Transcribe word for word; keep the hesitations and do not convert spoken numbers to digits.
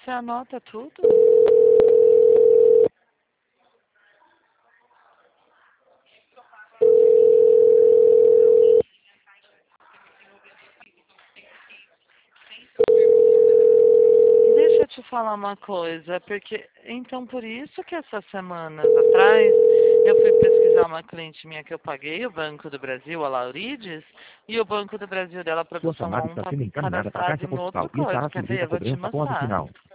Você anota tudo? Deixa eu te falar uma coisa, porque então por isso que essas semanas atrás eu fui pesquisar uma cliente minha que eu paguei, o Banco do Brasil, a Laurides, e o Banco do Brasil dela, a Sua produção chamada on está tá sendo encaminhada para a cadastrada caixa em outro postal e coisa. estará Quer ver? sujeita a Eu vou te cobrança após o mostrar. sinal.